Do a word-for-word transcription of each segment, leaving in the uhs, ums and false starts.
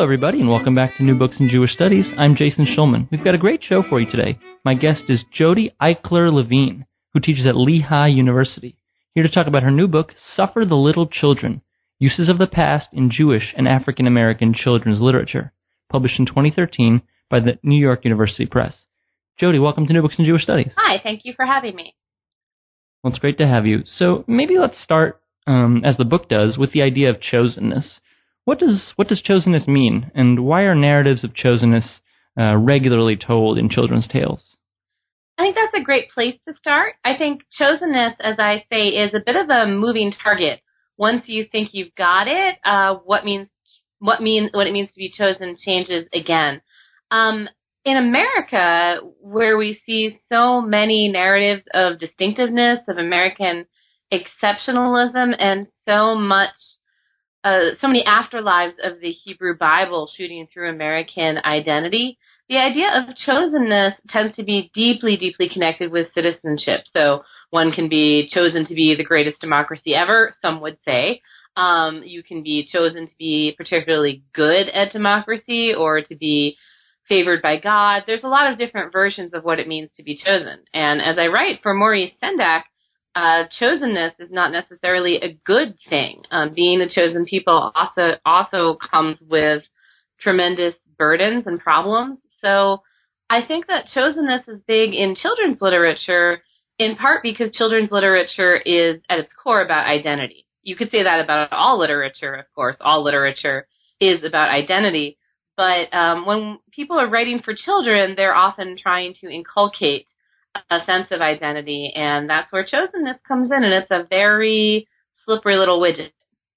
everybody, and welcome back to New Books in Jewish Studies. I'm Jason Schulman. We've got a great show for you today. My guest is Jody Eichler Levine, who teaches at Lehigh University, here to talk about her new book, Suffer the Little Children, Uses of the Past in Jewish and African American Children's Literature, published in twenty thirteen by the New York University Press. Jody, welcome to New Books in Jewish Studies. Hi, thank you for having me. Well, it's great to have you. So maybe let's start, um, as the book does, with the idea of chosenness. What does what does chosenness mean, and why are narratives of chosenness uh, regularly told in children's tales? I think that's a great place to start. I think chosenness, as I say, is a bit of a moving target. Once you think you've got it, uh, what means what mean what it means to be chosen changes again. Um, in America, where we see so many narratives of distinctiveness, of American exceptionalism, and so much. Uh, so many afterlives of the Hebrew Bible shooting through American identity, the idea of chosenness tends to be deeply, deeply connected with citizenship. So one can be chosen to be the greatest democracy ever, some would say. Um, you can be chosen to be particularly good at democracy or to be favored by God. There's a lot of different versions of what it means to be chosen. And as I write for Maurice Sendak, Uh, chosenness is not necessarily a good thing. Um, being a chosen people also also comes with tremendous burdens and problems. So I think that chosenness is big in children's literature, in part because children's literature is at its core about identity. You could say that about all literature, of course. All literature is about identity. But um, when people are writing for children, they're often trying to inculcate a sense of identity, and that's where chosenness comes in, and it's a very slippery little widget.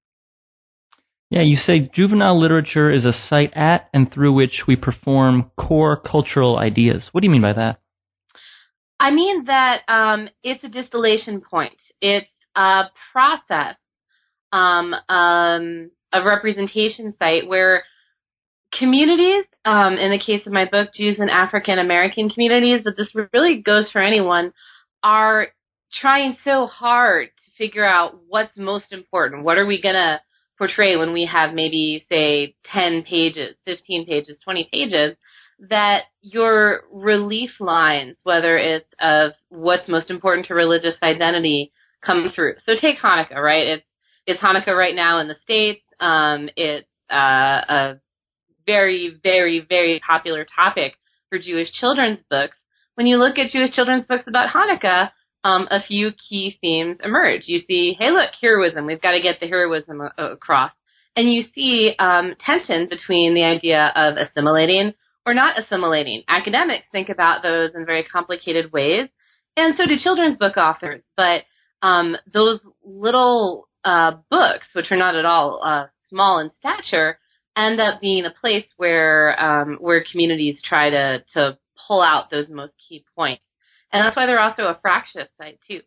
Yeah, you say juvenile literature is a site at and through which we perform core cultural ideas. What do you mean by that? I mean that um, it's a distillation point. It's a process, um, um, a representation site where communities, um, in the case of my book, Jews and African American communities, but this really goes for anyone, are trying so hard to figure out what's most important. What are we going to portray when we have maybe, say, ten pages, fifteen pages, twenty pages, that your relief lines, whether it's of what's most important to religious identity, come through. So take Hanukkah, right? It's, it's Hanukkah right now in the States. Um, it's uh, a very, very, very popular topic for Jewish children's books. When you look at Jewish children's books about Hanukkah, um, a few key themes emerge. You see, hey, look, heroism. We've got to get the heroism a- across. And you see um, tension between the idea of assimilating or not assimilating. Academics think about those in very complicated ways, and so do children's book authors. But um, those little uh, books, which are not at all uh, small in stature, end up being a place where um, where communities try to, to pull out those most key points. And that's why they're also a fractious site, too.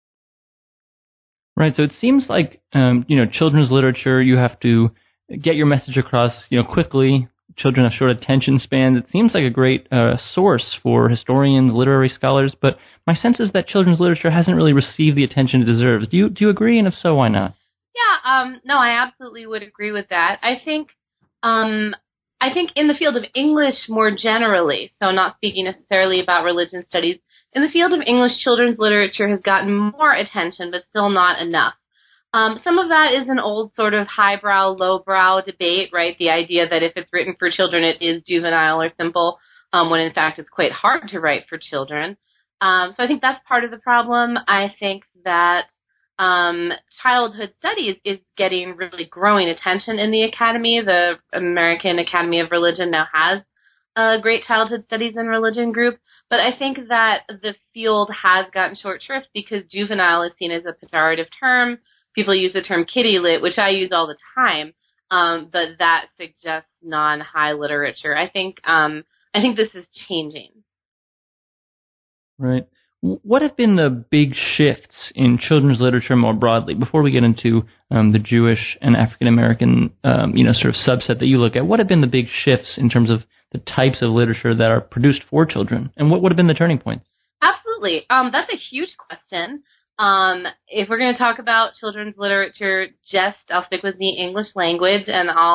Right, so it seems like, um, you know, children's literature, you have to get your message across, you know, quickly. Children have short attention spans. It seems like a great uh, source for historians, literary scholars, but my sense is that children's literature hasn't really received the attention it deserves. Do you, do you agree, and if so, why not? Yeah, um, no, I absolutely would agree with that. I think Um, I think in the field of English more generally, so not speaking necessarily about religion studies, in the field of English, children's literature has gotten more attention, but still not enough. Um, some of that is an old sort of highbrow, lowbrow debate, right? The idea that if it's written for children, it is juvenile or simple, um, when in fact it's quite hard to write for children. Um, so I think that's part of the problem. I think that Um, childhood studies is getting really growing attention in the academy. The American Academy of Religion now has a great childhood studies and religion group, but I think that the field has gotten short shrift because juvenile is seen as a pejorative term. People use the term kiddie lit, which I use all the time, um, but that suggests non-high literature. I think um, I think this is changing. Right. What have been the big shifts in children's literature more broadly, before we get into um, the Jewish and African American, um, you know, sort of subset that you look at? What have been the big shifts in terms of the types of literature that are produced for children, and what would have been the turning points? Absolutely. Um, that's a huge question. Um, if we're going to talk about children's literature, just I'll stick with the English language, and I'll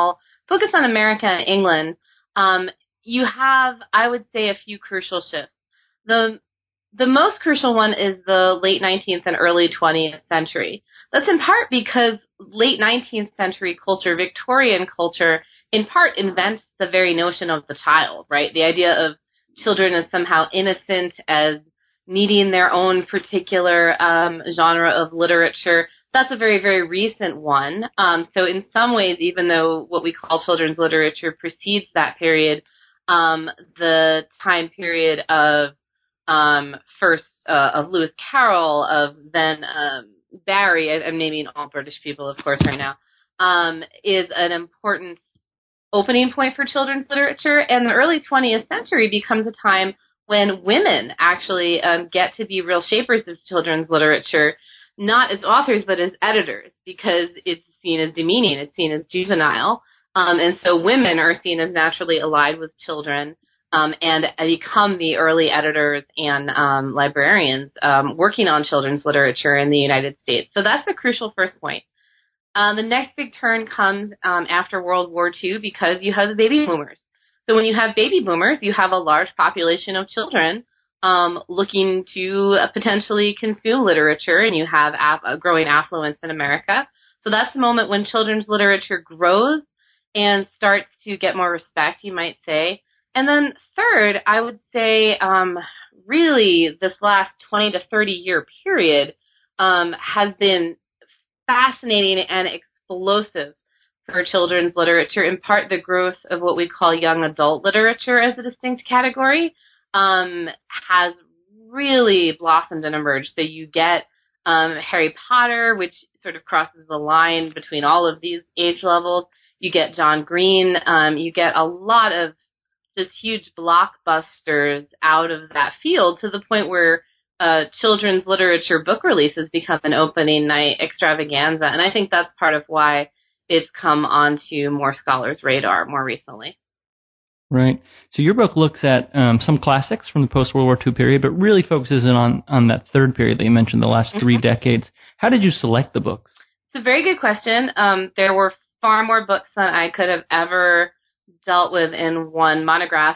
focus on America and England, um, you have, I would say, a few crucial shifts. The The most crucial one is the late nineteenth and early twentieth century. That's in part because late nineteenth century culture, Victorian culture, in part invents the very notion of the child, right? The idea of children as somehow innocent, as needing their own particular um, genre of literature. That's a very, very recent one. Um, so in some ways, even though what we call children's literature precedes that period, um, the time period of um, first uh, of Lewis Carroll, of then um, Barry, I, I'm naming all British people, of course, right now, um, is an important opening point for children's literature. And the early twentieth century becomes a time when women actually um, get to be real shapers of children's literature, not as authors, but as editors, because it's seen as demeaning, it's seen as juvenile. Um, and so women are seen as naturally allied with children um, and become the early editors and um, librarians um, working on children's literature in the United States. So that's a crucial first point. Uh, the next big turn comes um, after World War Two because you have the baby boomers. So when you have baby boomers, you have a large population of children um, looking to uh, potentially consume literature, and you have aff- a growing affluence in America. So that's the moment when children's literature grows and starts to get more respect, you might say. And then third, I would say um, really this last twenty to thirty year period um, has been fascinating and explosive for children's literature, in part the growth of what we call young adult literature as a distinct category um, has really blossomed and emerged. So you get um, Harry Potter, which sort of crosses the line between all of these age levels. You get John Green. Um, you get a lot of just huge blockbusters out of that field, to the point where uh, children's literature book releases become an opening night extravaganza. And I think that's part of why it's come onto more scholars' radar more recently. Right. So your book looks at um, some classics from the post-World War Two period, but really focuses in on, on that third period that you mentioned, the last three mm-hmm. decades. How did you select the books? It's a very good question. Um, there were far more books than I could have ever dealt with in one monograph.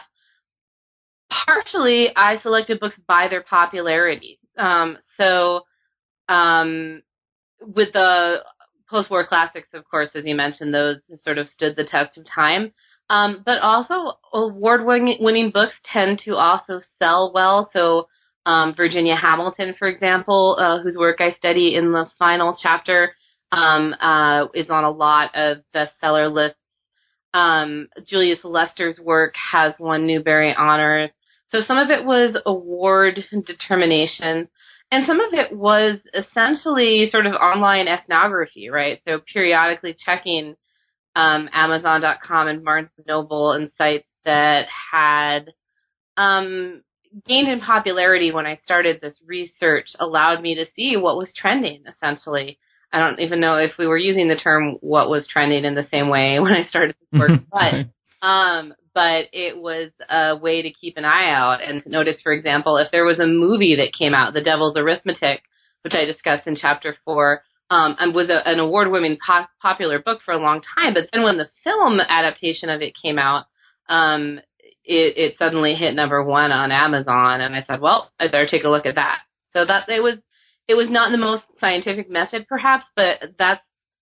Partially, I selected books by their popularity. Um, so um, with the post-war classics, of course, as you mentioned, those sort of stood the test of time. Um, but also award-winning books tend to also sell well. So um, Virginia Hamilton, for example, uh, whose work I study in the final chapter, um, uh, is on a lot of bestseller lists. Um, Julius Lester's work has won Newbery honors. So some of it was award determinations, and some of it was essentially sort of online ethnography, right? So periodically checking um, Amazon dot com and Barnes and Noble and sites that had um, gained in popularity when I started this research allowed me to see what was trending, essentially. I don't even know if we were using the term what was trending in the same way when I started this work, but um, but it was a way to keep an eye out and to notice, for example, if there was a movie that came out, The Devil's Arithmetic, which I discussed in chapter four, um, and was a, an award-winning pop- popular book for a long time, but then when the film adaptation of it came out, um, it, it suddenly hit number one on Amazon, and I said, well, I better take a look at that. So that it was It was not the most scientific method, perhaps, but that's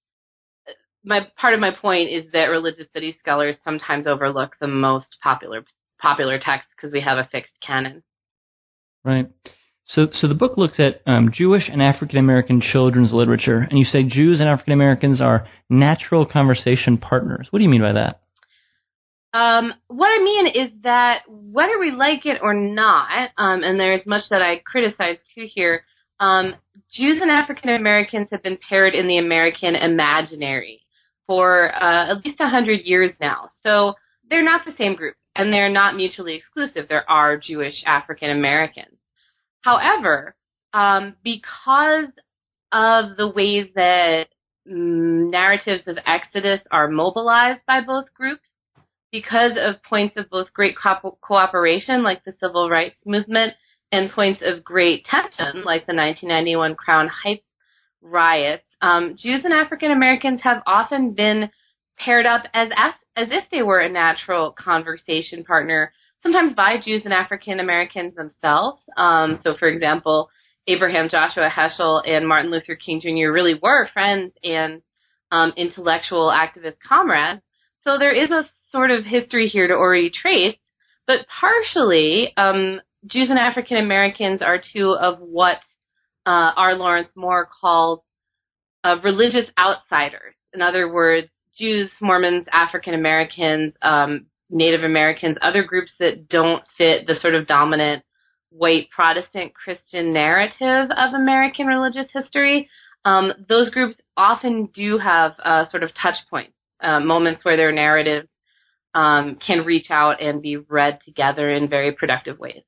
my part of my point is that religious studies scholars sometimes overlook the most popular popular texts because we have a fixed canon. Right. So, so the book looks at um, Jewish and African American children's literature, and you say Jews and African Americans are natural conversation partners. What do you mean by that? Um, what I mean is that whether we like it or not, um, and there's much that I criticize too here. Um, Jews and African Americans have been paired in the American imaginary for uh, at least one hundred years now. So they're not the same group, and they're not mutually exclusive. There are Jewish African Americans. However, um, because of the ways that mm, narratives of Exodus are mobilized by both groups, because of points of both great co- cooperation, like the Civil Rights Movement, and points of great tension, like the nineteen ninety-one Crown Heights riots, um, Jews and African Americans have often been paired up as as if they were a natural conversation partner, sometimes by Jews and African Americans themselves. Um, so, for example, Abraham Joshua Heschel and Martin Luther King Junior really were friends and um, intellectual activist comrades. So there is a sort of history here to already trace, but partially um, Jews and African Americans are two of what uh, R. Lawrence Moore calls uh, religious outsiders. In other words, Jews, Mormons, African Americans, um, Native Americans, other groups that don't fit the sort of dominant white Protestant Christian narrative of American religious history. Um, those groups often do have uh, sort of touch points, uh, moments where their narratives um, can reach out and be read together in very productive ways.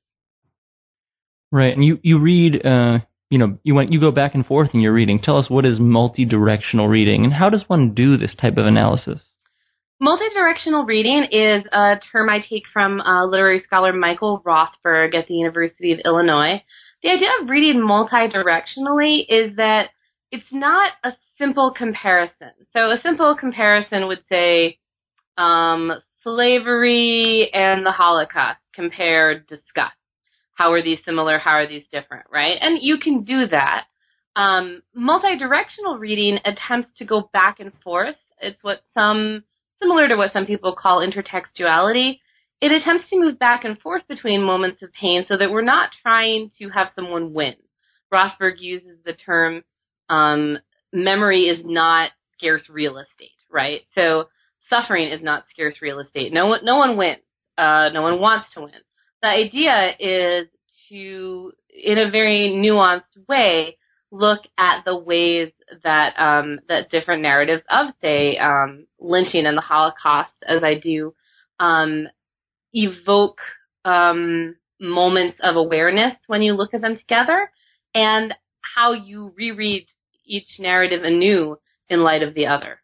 Right, and you you read, uh, you know, you went you go back and forth in your reading. Tell us, what is multi-directional reading, and how does one do this type of analysis? Multidirectional reading is a term I take from uh, literary scholar Michael Rothberg at the University of Illinois. The idea of reading multidirectionally is that it's not a simple comparison. So a simple comparison would say um, slavery and the Holocaust, compare, discuss. How are these similar? How are these different, right? And you can do that. Um, multidirectional reading attempts to go back and forth. It's what some Similar to what some people call intertextuality, it attempts to move back and forth between moments of pain so that we're not trying to have someone win. Rothberg uses the term, um, memory is not scarce real estate, right? So suffering is not scarce real estate. No one, no one wins. Uh, no one wants to win. The idea is to, in a very nuanced way, look at the ways that um, that different narratives of, say, um, lynching and the Holocaust, as I do, um, evoke um, moments of awareness when you look at them together, and how you reread each narrative anew in light of the other.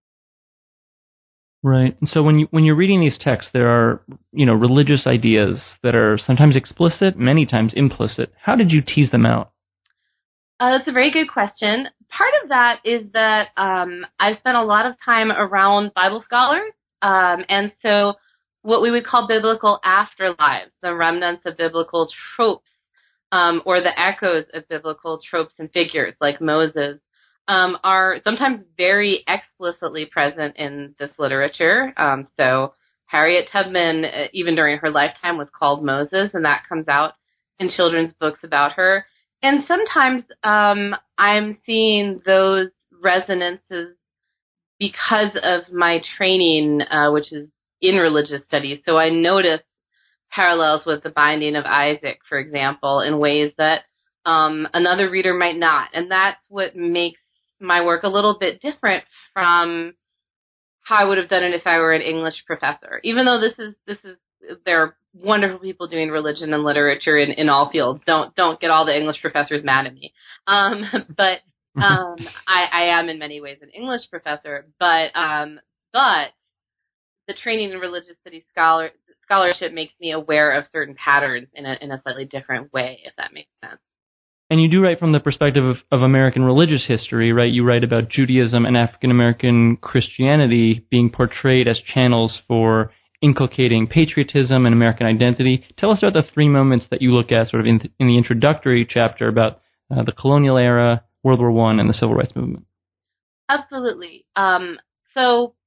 Right. And so when you when you're reading these texts, there are, you know, religious ideas that are sometimes explicit, many times implicit. How did you tease them out? Uh, that's a very good question. Part of that is that um, I've spent a lot of time around Bible scholars, um, and so what we would call biblical afterlives, the remnants of biblical tropes, um, or the echoes of biblical tropes and figures like Moses, um, are sometimes very explicitly present in this literature. Um, so Harriet Tubman, uh, even during her lifetime, was called Moses, and that comes out in children's books about her. And sometimes um, I'm seeing those resonances because of my training, uh, which is in religious studies. So I notice parallels with the binding of Isaac, for example, in ways that um, another reader might not. And that's what makes my work a little bit different from how I would have done it if I were an English professor. Even though this is this is there are wonderful people doing religion and literature in, in all fields. Don't don't get all the English professors mad at me. Um, but um, I, I am in many ways an English professor. But um, but the training in religious studies scholar, scholarship makes me aware of certain patterns in a in a slightly different way, if that makes sense. And you do write from the perspective of, of American religious history, right? You write about Judaism and African American Christianity being portrayed as channels for inculcating patriotism and American identity. Tell us about the three moments that you look at sort of in, in the introductory chapter about uh, the colonial era, World War One, and the Civil Rights Movement. Absolutely. Um, so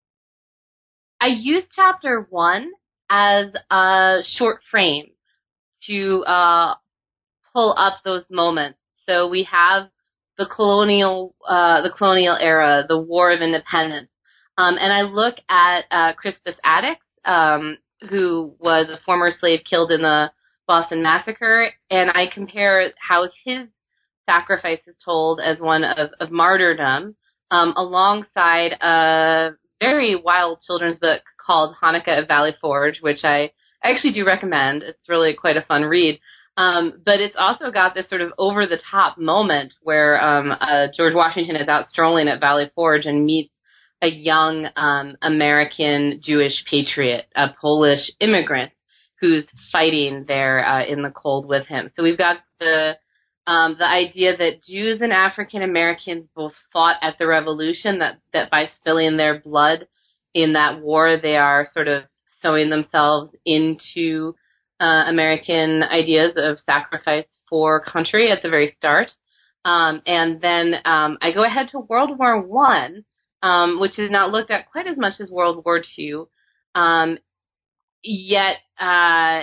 I use chapter one as a short frame to uh, pull up those moments. So we have the colonial, uh, the colonial era, the War of Independence, um, and I look at uh, Crispus Attucks, um, who was a former slave killed in the Boston Massacre, and I compare how his sacrifice is told as one of, of martyrdom, um, alongside a very wild children's book called Hanukkah at Valley Forge, which I actually do recommend. It's really quite a fun read. Um, but it's also got this sort of over-the-top moment where um, uh, George Washington is out strolling at Valley Forge and meets a young um, American Jewish patriot, a Polish immigrant, who's fighting there uh, in the cold with him. So we've got the Um, the idea that Jews and African Americans both fought at the Revolution, that, that by spilling their blood in that war, they are sort of sewing themselves into uh, American ideas of sacrifice for country at the very start. Um, and then um, I go ahead to World War One, um, which is not looked at quite as much as World War Two, um, yet uh,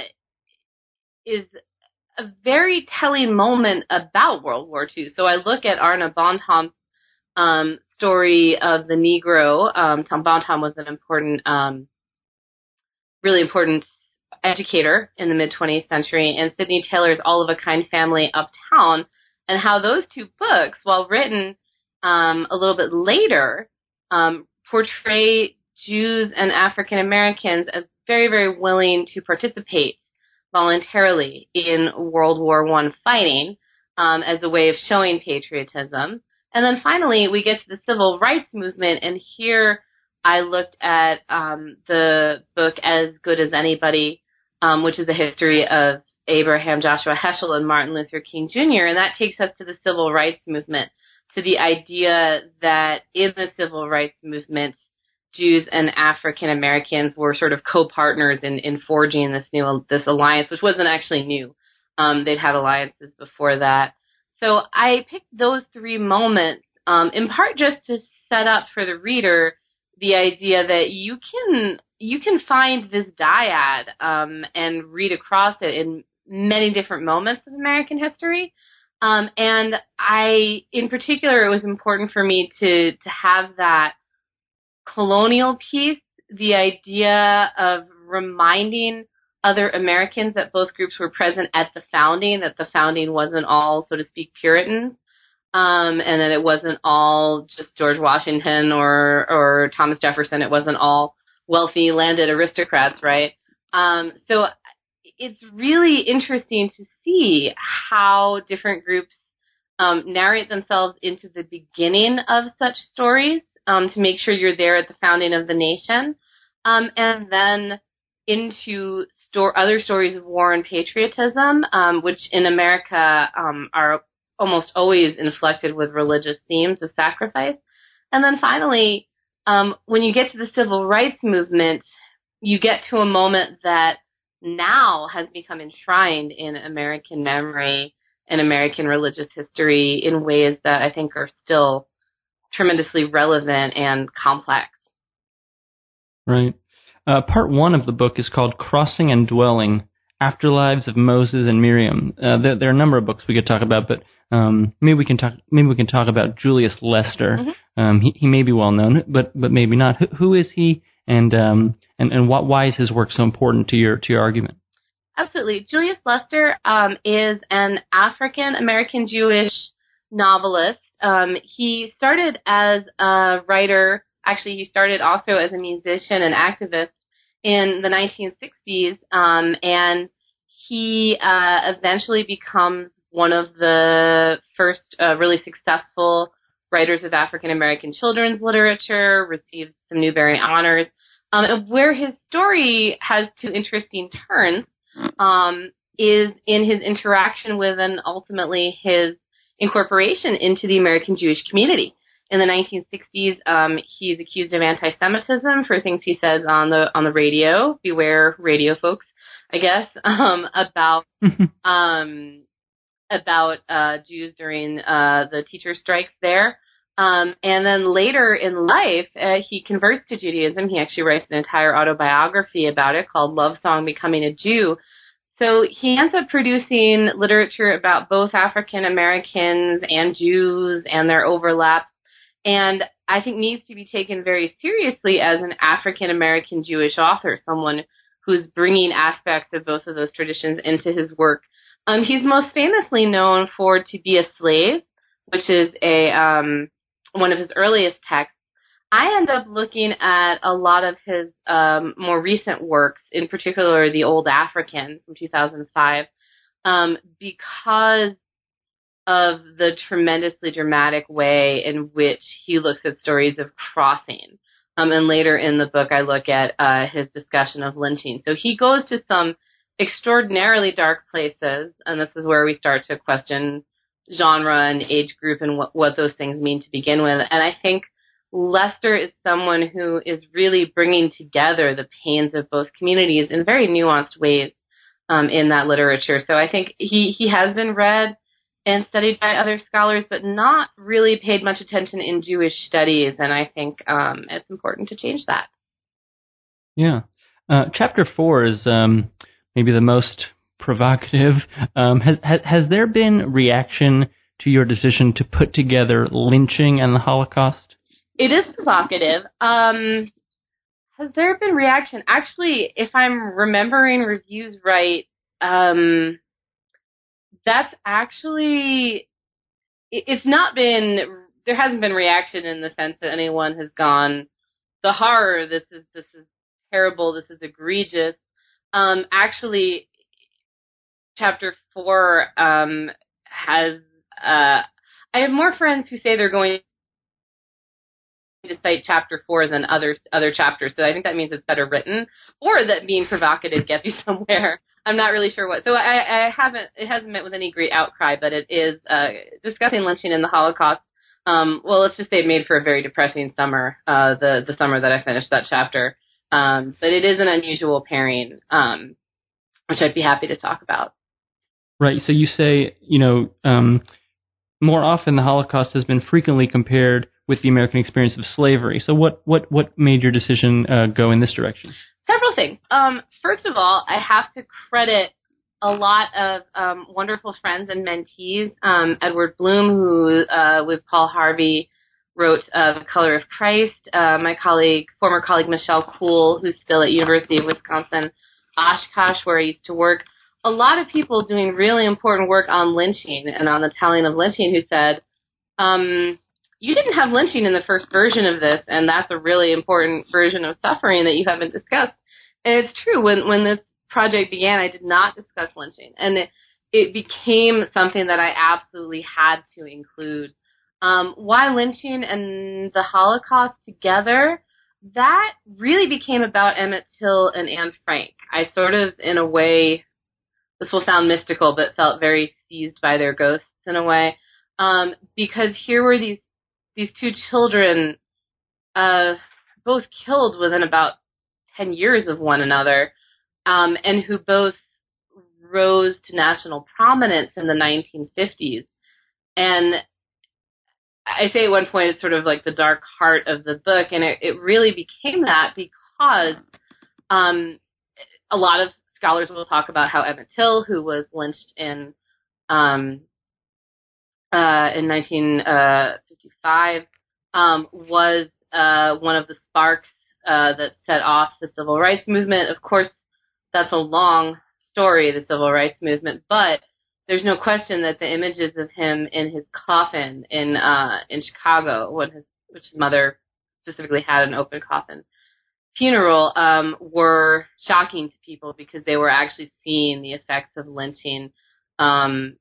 is a very telling moment about World War Two. So I look at Arna Bontom's um, story of the Negro. Um, Tom Bontom was an important, um, really important educator in the mid-twentieth century, and Sidney Taylor's All of a Kind Family Uptown, and how those two books, while written um, a little bit later, um, portray Jews and African Americans as very, very willing to participate voluntarily in World War One fighting um, as a way of showing patriotism. And then finally, we get to the Civil Rights Movement, and here I looked at um, the book As Good as Anybody, um, which is a history of Abraham Joshua Heschel and Martin Luther King Junior, and that takes us to the Civil Rights Movement, to the idea that in the Civil Rights Movement, Jews and African Americans were sort of co-partners in, in forging this new this alliance, which wasn't actually new. Um, they'd had alliances before that. So I picked those three moments, um, in part just to set up for the reader the idea that you can you can find this dyad um, and read across it in many different moments of American history. Um, and I, in particular, it was important for me to to have that colonial piece, the idea of reminding other Americans that both groups were present at the founding, that the founding wasn't all, so to speak, Puritans, um, and that it wasn't all just George Washington or, or Thomas Jefferson. It wasn't all wealthy landed aristocrats, right? Um, so it's really interesting to see how different groups um, narrate themselves into the beginning of such stories, Um, to make sure you're there at the founding of the nation, um, and then into store, other stories of war and patriotism, um, which in America um, are almost always inflected with religious themes of sacrifice. And then finally, um, when you get to the Civil Rights Movement, you get to a moment that now has become enshrined in American memory and American religious history in ways that I think are still tremendously relevant and complex. Right. Uh, part one of the book is called Crossing and Dwelling, Afterlives of Moses and Miriam. Uh, there, there are a number of books we could talk about, but um, maybe we can talk. Maybe we can talk about Julius Lester. Mm-hmm. Um, he, he may be well known, but but maybe not. Who, who is he, and um, and and what, why is his work so important to your to your argument? Absolutely, Julius Lester um, is an African American Jewish novelist. Um, he started as a writer. Actually, he started also as a musician and activist in the nineteen sixties, um, and he uh, eventually becomes one of the first uh, really successful writers of African American children's literature, received some Newbery honors, um, and where his story has two interesting turns um, is in his interaction with and ultimately his incorporation into the American Jewish community. In the nineteen sixties, um, he's accused of anti-Semitism for things he says on the on the radio. Beware, radio folks, I guess, um, about um, about uh, Jews during uh, the teacher strikes there. Um, and then later in life, uh, he converts to Judaism. He actually writes an entire autobiography about it called Love Song Becoming a Jew. So he ends up producing literature about both African Americans and Jews and their overlaps, and I think needs to be taken very seriously as an African American Jewish author, someone who's bringing aspects of both of those traditions into his work. Um, he's most famously known for To Be a Slave, which is a um, one of his earliest texts. I end up looking at a lot of his um, more recent works, in particular The Old African from two thousand five, um, because of the tremendously dramatic way in which he looks at stories of crossing. Um, and later in the book, I look at uh, his discussion of lynching. So he goes to some extraordinarily dark places, and this is where we start to question genre and age group and what, what those things mean to begin with. And I think Lester is someone who is really bringing together the pains of both communities in very nuanced ways um, in that literature. So I think he, he has been read and studied by other scholars, but not really paid much attention in Jewish studies. And I think um, it's important to change that. Yeah. Uh, chapter four is um, maybe the most provocative. Um, has, has has there been reaction to your decision to put together lynching and the Holocaust? It is provocative. Um, has there been reaction? Actually, if I'm remembering reviews right, um, that's actually, it's not been, there hasn't been reaction in the sense that anyone has gone, the horror, this is, this is terrible, this is egregious. Um, actually, chapter four um, has, uh, I have more friends who say they're going to cite chapter four than other other chapters, so I think that means it's better written, or that being provocative gets you somewhere. I'm not really sure what. So I, I haven't. It hasn't met with any great outcry, but it is uh, discussing lynching and the Holocaust. Um, well, let's just say it made for a very depressing summer. Uh, the the summer that I finished that chapter, um, but it is an unusual pairing, um, which I'd be happy to talk about. Right. So you say, you know, um, more often the Holocaust has been frequently compared with the American experience of slavery. So what, what, what made your decision uh, go in this direction? Several things. Um, first of all, I have to credit a lot of um, wonderful friends and mentees. Um, Edward Bloom, who uh, with Paul Harvey wrote uh, The Color of Christ. Uh, my colleague, former colleague Michelle Kuhl, who's still at University of Wisconsin Oshkosh, where I used to work. A lot of people doing really important work on lynching and on the telling of lynching who said, um, you didn't have lynching in the first version of this, and that's a really important version of suffering that you haven't discussed. And it's true, when, when this project began, I did not discuss lynching. And it, it became something that I absolutely had to include. Um, why lynching and the Holocaust together? That really became about Emmett Till and Anne Frank. I sort of, in a way, this will sound mystical, but felt very seized by their ghosts in a way. Um, because here were these these two children, uh, both killed within about ten years of one another, um, and who both rose to national prominence in the nineteen fifties. And I say at one point it's sort of like the dark heart of the book, and it, it really became that because um, a lot of scholars will talk about how Emmett Till, who was lynched in um, uh, in nineteen fifty-five, um, was uh, one of the sparks uh, that set off the civil rights movement. Of course, that's a long story, the civil rights movement, but there's no question that the images of him in his coffin in uh, in Chicago, when his, which his mother specifically had an open coffin funeral, um, were shocking to people because they were actually seeing the effects of lynching um,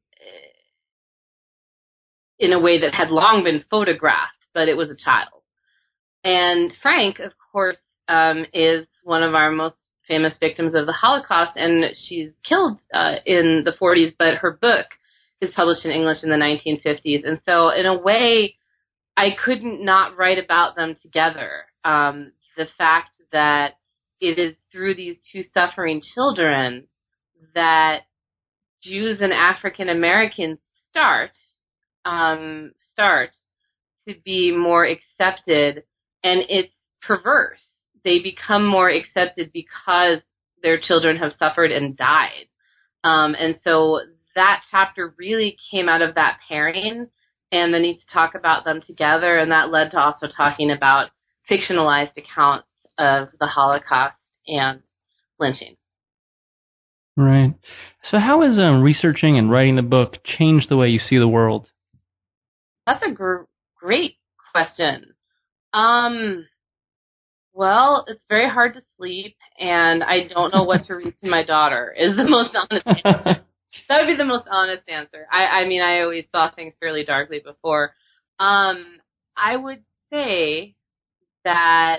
in a way that had long been photographed, but it was a child. And Frank, of course, um, is one of our most famous victims of the Holocaust, and she's killed uh, in the forties, but her book is published in English in the nineteen fifties. And so, in a way, I couldn't not write about them together. Um, the fact that it is through these two suffering children that Jews and African Americans start um, start to be more accepted, and it's perverse. They become more accepted because their children have suffered and died. Um, and so that chapter really came out of that pairing and the need to talk about them together, and that led to also talking about fictionalized accounts of the Holocaust and lynching. Right. So how has um, researching and writing the book changed the way you see the world? That's a gr- great question. Um, well, it's very hard to sleep, and I don't know what to read to my daughter, is the most honest answer. That would be the most honest answer. I, I mean, I always saw things fairly darkly before. Um, I would say that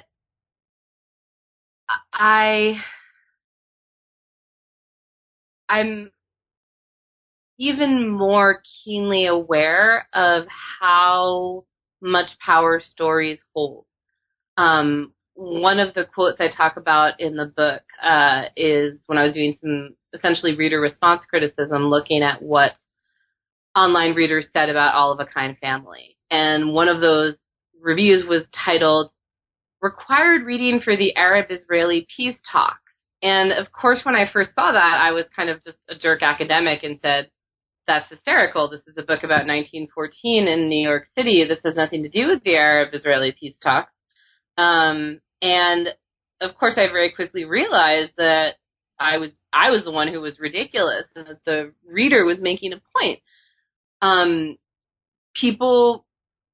I, I'm even more keenly aware of how much power stories hold. Um, one of the quotes I talk about in the book uh, is when I was doing some essentially reader response criticism, looking at what online readers said about All of a Kind Family. And one of those reviews was titled, "Required Reading for the Arab-Israeli Peace Talks." And of course, when I first saw that, I was kind of just a jerk academic and said, that's hysterical. This is a book about nineteen fourteen in New York City. This has nothing to do with the Arab-Israeli peace talks. Um, and of course, I very quickly realized that I was I was the one who was ridiculous, and that the reader was making a point. Um, people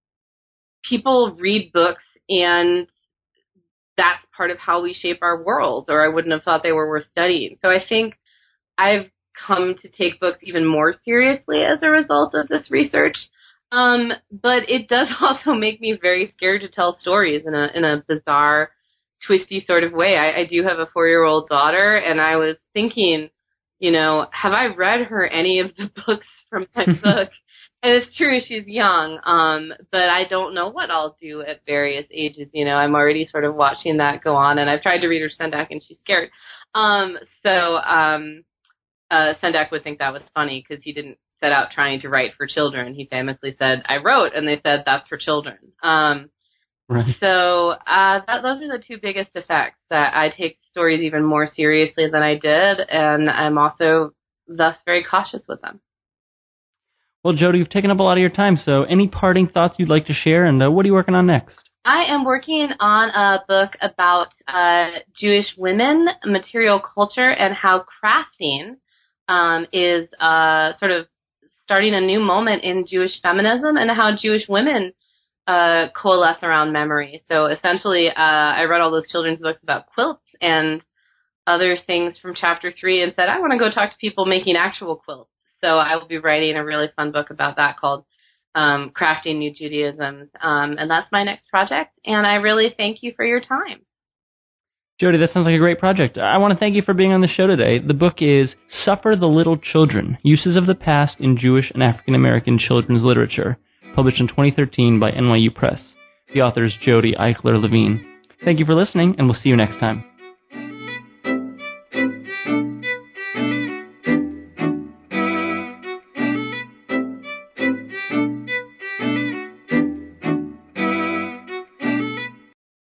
people read books, and that's part of how we shape our world, or I wouldn't have thought they were worth studying. So I think I've come to take books even more seriously as a result of this research. Um, but it does also make me very scared to tell stories in a in a bizarre, twisty sort of way. I, I do have a four-year-old daughter, and I was thinking, you know, have I read her any of the books from my book? And it's true, she's young, um, but I don't know what I'll do at various ages. You know, I'm already sort of watching that go on, and I've tried to read her Sendak, and she's scared. Um, so um, uh, Sendak would think that was funny because he didn't set out trying to write for children. He famously said, I wrote, and they said, that's for children. Um, right. So uh, that, those are the two biggest effects, that I take stories even more seriously than I did, and I'm also thus very cautious with them. Well, Jody, you've taken up a lot of your time, so any parting thoughts you'd like to share, and uh, what are you working on next? I am working on a book about uh, Jewish women, material culture, and how crafting um, is uh, sort of starting a new moment in Jewish feminism, and how Jewish women uh, coalesce around memory. So essentially, uh, I read all those children's books about quilts and other things from chapter three and said, I want to go talk to people making actual quilts. So I will be writing a really fun book about that called um, Crafting New Judaisms. Um, and that's my next project. And I really thank you for your time. Jody, that sounds like a great project. I want to thank you for being on the show today. The book is Suffer the Little Children, Uses of the Past in Jewish and African American Children's Literature, published in twenty thirteen by N Y U Press. The author is Jody Eichler Levine. Thank you for listening, and we'll see you next time.